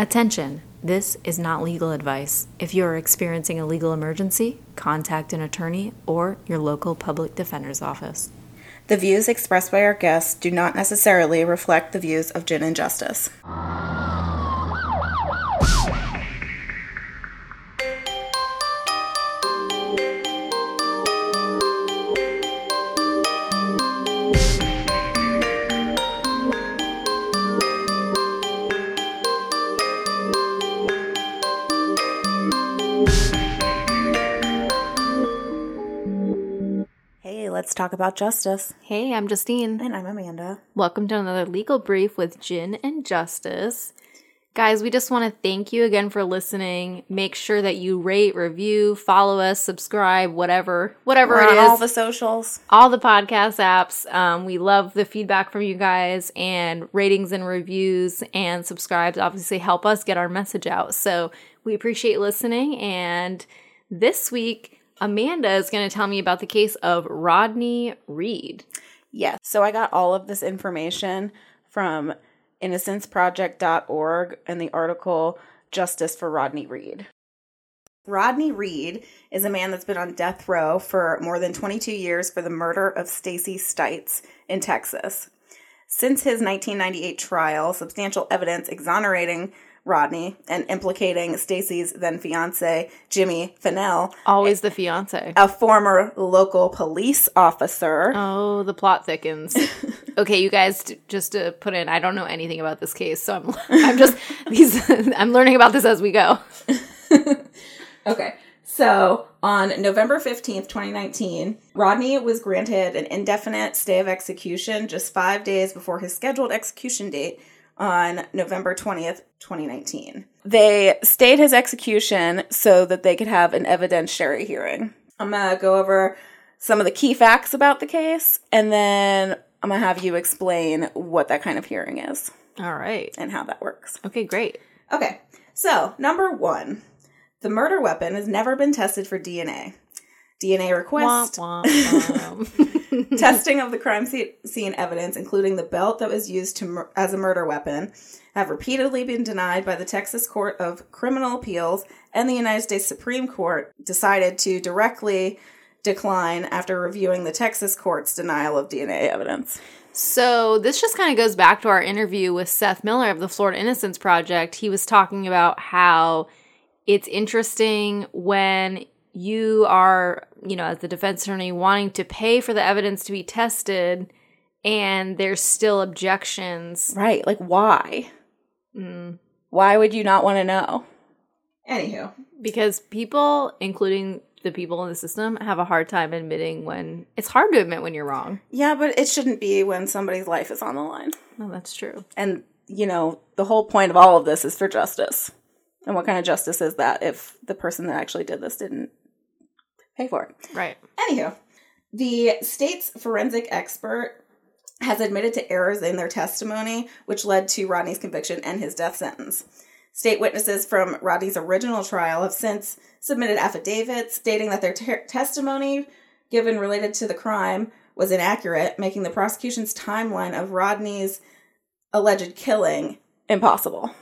Attention! This is not legal advice. If you are experiencing a legal emergency, contact an attorney or your local public defender's office. The views expressed by our guests do not necessarily reflect the views of Gin and Justice. Let's talk about justice. Hey, I'm Justine. And I'm Amanda. Welcome to another legal brief with Gin and Justice. Guys, we just want to thank you again for listening. Make sure that you rate, review, follow us, subscribe, whatever We're it is. on all the socials. All the podcast apps. We love the feedback from you guys, and ratings and reviews and subscribes obviously help us get our message out. So we appreciate listening. And this week, Amanda is going to tell me about the case of Rodney Reed. Yes. So I got all of this information from innocenceproject.org and the article Justice for Rodney Reed. Rodney Reed is a man that's been on death row for more than 22 years for the murder of Stacey Stites in Texas. Since his 1998 trial, substantial evidence exonerating Rodney and implicating Stacey's then-fiancé, Jimmy Finnell. Always the fiancé. A former local police officer. Oh, the plot thickens. Okay, you guys, just to put in, I don't know anything about this case, so I'm learning about this as we go. Okay, so on November 15th, 2019, Rodney was granted an indefinite stay of execution just 5 days before his scheduled execution date on November 20th, 2019. They stayed his execution so that they could have an evidentiary hearing. I'm going to go over some of the key facts about the case, and then I'm going to have you explain what that kind of hearing is. All right. And how that works. Okay, great. Okay, so number one, the murder weapon has never been tested for DNA. DNA request, womp, womp, womp. Testing of the crime scene evidence, including the belt that was used as a murder weapon, have repeatedly been denied by the Texas Court of Criminal Appeals, and the United States Supreme Court decided to directly decline after reviewing the Texas court's denial of DNA evidence. So this just kind of goes back to our interview with Seth Miller of the Florida Innocence Project. He was talking about how it's interesting when you are, as the defense attorney, wanting to pay for the evidence to be tested, and there's still objections. Right. Like, why? Why would you not want to know? Anywho. Because people, including the people in the system, have a hard time admitting when... It's hard to admit when you're wrong. Yeah, but it shouldn't be when somebody's life is on the line. No, that's true. And, the whole point of all of this is for justice. And what kind of justice is that if the person that actually did this didn't pay for it? Right. Anywho, the state's forensic expert has admitted to errors in their testimony, which led to Rodney's conviction and his death sentence. State witnesses from Rodney's original trial have since submitted affidavits stating that their testimony given related to the crime was inaccurate, making the prosecution's timeline of Rodney's alleged killing impossible.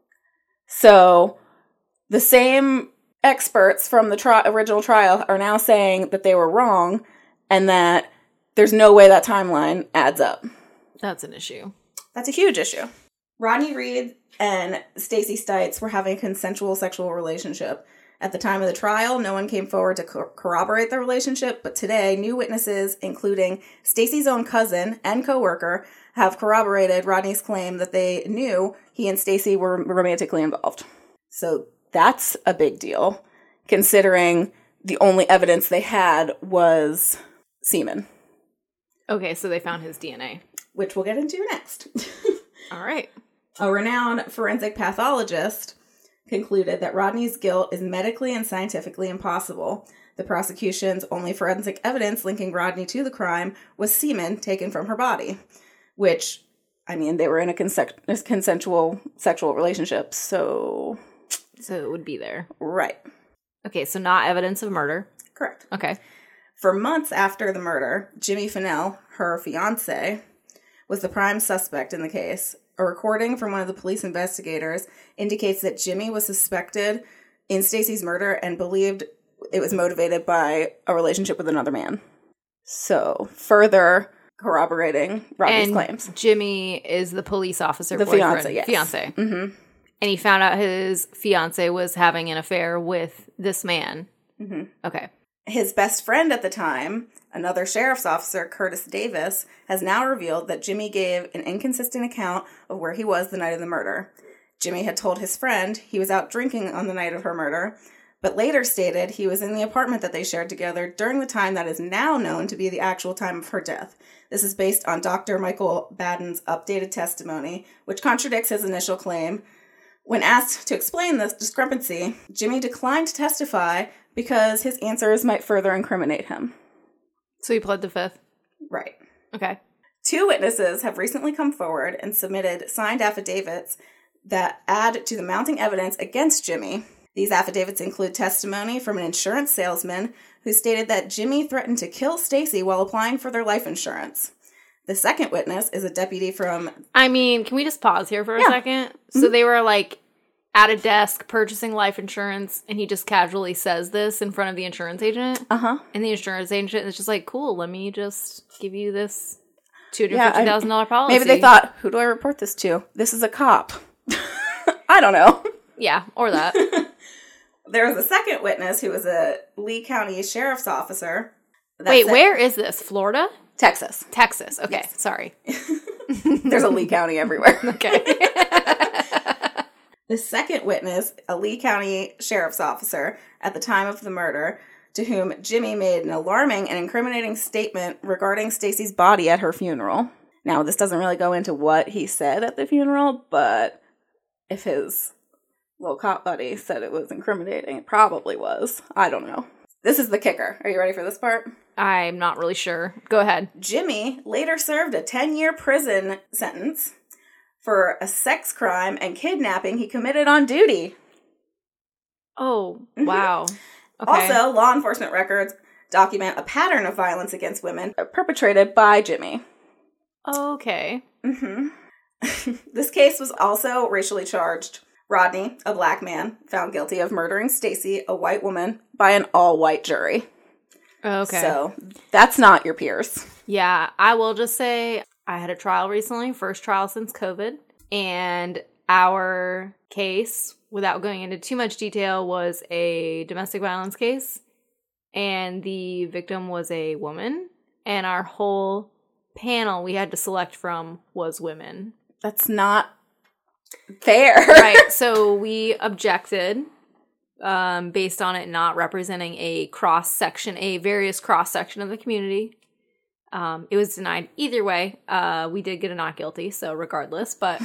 So the same experts from the original trial are now saying that they were wrong and that there's no way that timeline adds up. That's an issue. That's a huge issue. Rodney Reed and Stacey Stites were having a consensual sexual relationship. At the time of the trial, no one came forward to corroborate the relationship, but today, new witnesses, including Stacey's own cousin and coworker, have corroborated Rodney's claim that they knew he and Stacey were romantically involved. So that's a big deal, considering the only evidence they had was semen. Okay, so they found his DNA. Which we'll get into next. All right. A renowned forensic pathologist concluded that Rodney's guilt is medically and scientifically impossible. The prosecution's only forensic evidence linking Rodney to the crime was semen taken from her body, which, they were in a consensual sexual relationship, so... So it would be there. Right. Okay, so not evidence of murder. Correct. Okay. For months after the murder, Jimmy Finnell, her fiancé, was the prime suspect in the case, a recording from one of the police investigators indicates that Jimmy was suspected in Stacy's murder and believed it was motivated by a relationship with another man. So, further corroborating Rodney's claims. Jimmy is the police officer, the boyfriend. fiance, yes. Fiance. Mm-hmm. And he found out his fiance was having an affair with this man. Mm-hmm. Okay. His best friend at the time, another sheriff's officer, Curtis Davis, has now revealed that Jimmy gave an inconsistent account of where he was the night of the murder. Jimmy had told his friend he was out drinking on the night of her murder, but later stated he was in the apartment that they shared together during the time that is now known to be the actual time of her death. This is based on Dr. Michael Baden's updated testimony, which contradicts his initial claim. When asked to explain this discrepancy, Jimmy declined to testify because his answers might further incriminate him. So he pled the fifth? Right. Okay. 2 witnesses have recently come forward and submitted signed affidavits that add to the mounting evidence against Jimmy. These affidavits include testimony from an insurance salesman who stated that Jimmy threatened to kill Stacy while applying for their life insurance. The second witness is a deputy from... I mean, can we just pause here for a second? Mm-hmm. So they were like at a desk purchasing life insurance, and he just casually says this in front of the insurance agent. Uh-huh. And the insurance agent is just like, cool, let me just give you this $250,000 policy. Maybe they thought, who do I report this to? This is a cop. I don't know. Yeah, or that. There was a second witness who was a Lee County sheriff's officer. Wait, where is this? Florida? Texas. Texas. Okay, yes. Sorry. There's a Lee County everywhere. Okay. The second witness, a Lee County sheriff's officer at the time of the murder, to whom Jimmy made an alarming and incriminating statement regarding Stacy's body at her funeral. Now, this doesn't really go into what he said at the funeral, but if his little cop buddy said it was incriminating, it probably was. I don't know. This is the kicker. Are you ready for this part? I'm not really sure. Go ahead. Jimmy later served a 10-year prison sentence for a sex crime and kidnapping he committed on duty. Oh, wow. Okay. Also, law enforcement records document a pattern of violence against women perpetrated by Jimmy. Okay. Mm-hmm. This case was also racially charged. Rodney, a black man, found guilty of murdering Stacy, a white woman, by an all-white jury. Okay. So, that's not your peers. Yeah, I will just say I had a trial recently, first trial since COVID, and our case, without going into too much detail, was a domestic violence case, and the victim was a woman, and our whole panel we had to select from was women. That's not fair. Right, so we objected based on it not representing a various cross-section of the community. It was denied either way. We did get a not guilty, so regardless, but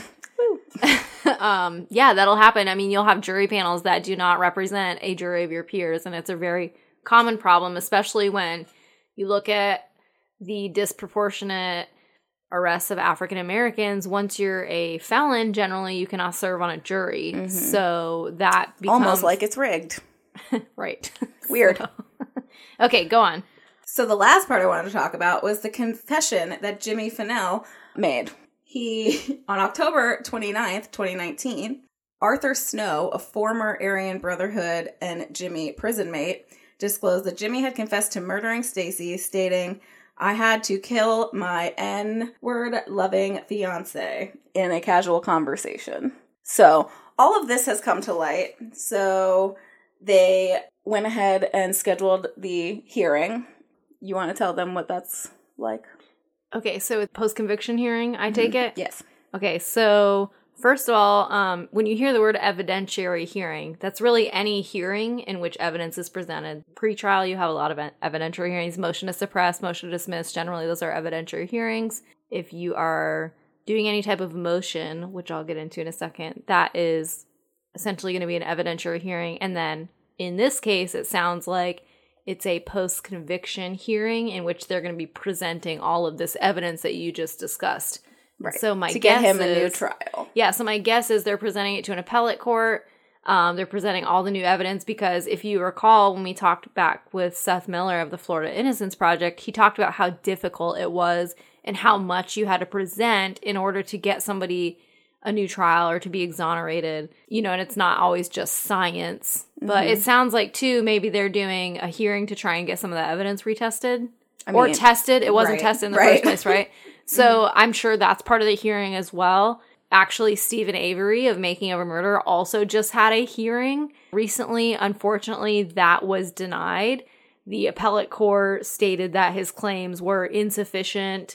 yeah, that'll happen. I mean, you'll have jury panels that do not represent a jury of your peers, and it's a very common problem, especially when you look at the disproportionate arrests of African Americans. Once you're a felon, generally you cannot serve on a jury. Mm-hmm. So that becomes... almost like it's rigged. Right. Weird. Okay, go on. So the last part I wanted to talk about was the confession that Jimmy Finnell made. On October 29th, 2019, Arthur Snow, a former Aryan Brotherhood and Jimmy prison mate, disclosed that Jimmy had confessed to murdering Stacy, stating, "I had to kill my N-word loving fiance," in a casual conversation. So all of this has come to light. So they went ahead and scheduled the hearing. You want to tell them what that's like? Okay, so post-conviction hearing, I take it? Yes. Okay, so first of all, when you hear the word evidentiary hearing, that's really any hearing in which evidence is presented. Pre-trial, you have a lot of evidentiary hearings, motion to suppress, motion to dismiss. Generally, those are evidentiary hearings. If you are doing any type of motion, which I'll get into in a second, that is essentially going to be an evidentiary hearing. And then in this case, it sounds like it's a post-conviction hearing in which they're going to be presenting all of this evidence that you just discussed. Right. So my to guess get him is, a new trial. Yeah, so my guess is they're presenting it to an appellate court. They're presenting all the new evidence because if you recall when we talked back with Seth Miller of the Florida Innocence Project, he talked about how difficult it was and how much you had to present in order to get somebody a new trial or to be exonerated, and it's not always just science. But it sounds like, too, maybe they're doing a hearing to try and get some of the evidence retested or tested. It wasn't tested in the first place, right? So I'm sure that's part of the hearing as well. Actually, Stephen Avery of Making of a Murder also just had a hearing recently. Unfortunately, that was denied. The appellate court stated that his claims were insufficient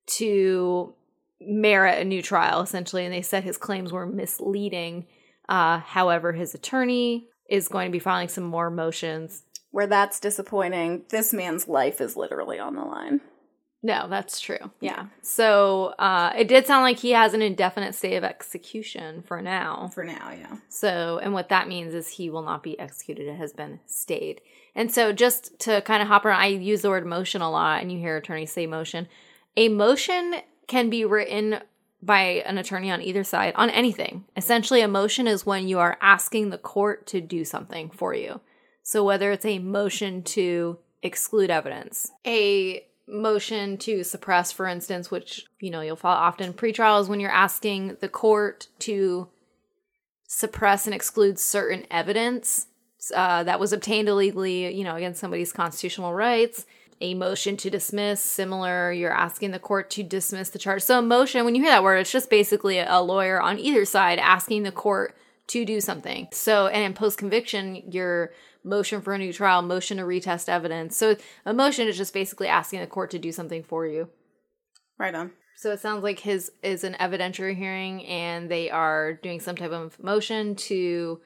to merit a new trial, essentially, and they said his claims were misleading. However, his attorney is going to be filing some more motions. Where that's disappointing. This man's life is literally on the line. No, that's true. Yeah. So it did sound like he has an indefinite stay of execution for now. For now, yeah. So, and what that means is he will not be executed. It has been stayed. And so just to kind of hop around, I use the word motion a lot, and you hear attorneys say motion. A motion can be written by an attorney on either side on anything. Essentially, a motion is when you are asking the court to do something for you. So whether it's a motion to exclude evidence, a motion to suppress, for instance, which, you'll file often in pretrials when you're asking the court to suppress and exclude certain evidence that was obtained illegally, against somebody's constitutional rights. A motion to dismiss, similar, you're asking the court to dismiss the charge. So a motion, when you hear that word, it's just basically a lawyer on either side asking the court to do something. So, and in post-conviction, your motion for a new trial, motion to retest evidence. So a motion is just basically asking the court to do something for you. Right on. So it sounds like his is an evidentiary hearing, and they are doing some type of motion to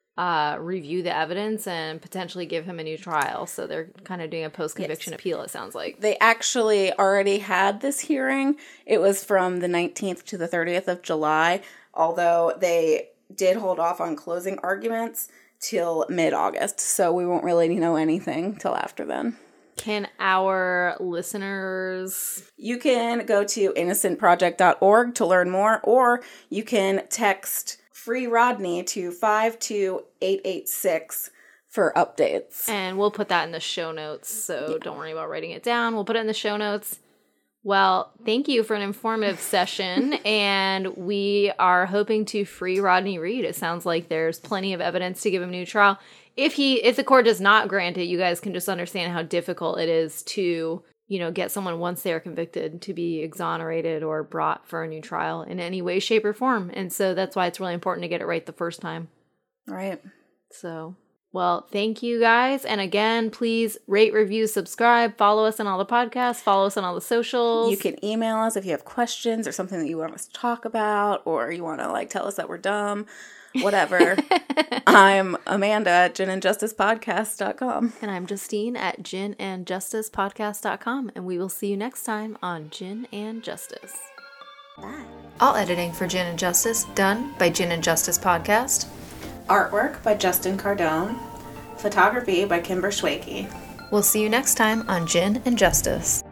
review the evidence and potentially give him a new trial. So they're kind of doing a post-conviction appeal, it sounds like. They actually already had this hearing. It was from the 19th to the 30th of July, although they did hold off on closing arguments till mid-August. So we won't really know anything till after then. Can our listeners... You can go to innocentproject.org to learn more, or you can text Free Rodney to 52886 for updates. And we'll put that in the show notes, so don't worry about writing it down. We'll put it in the show notes. Well, thank you for an informative session, and we are hoping to free Rodney Reed. It sounds like there's plenty of evidence to give him a new trial. If the court does not grant it, you guys can just understand how difficult it is to, get someone once they are convicted to be exonerated or brought for a new trial in any way, shape, or form. And so that's why it's really important to get it right the first time. Right. So, well, thank you guys. And again, please rate, review, subscribe, follow us on all the podcasts, follow us on all the socials. You can email us if you have questions or something that you want us to talk about, or you want to tell us that we're dumb. Whatever. I'm Amanda at ginandjusticepodcast.com. And I'm Justine at ginandjusticepodcast.com. And we will see you next time on Gin and Justice. Bye. All editing for Gin and Justice done by Gin and Justice Podcast. Artwork by Justin Cardone. Photography by Kimber Schwakey. We'll see you next time on Gin and Justice.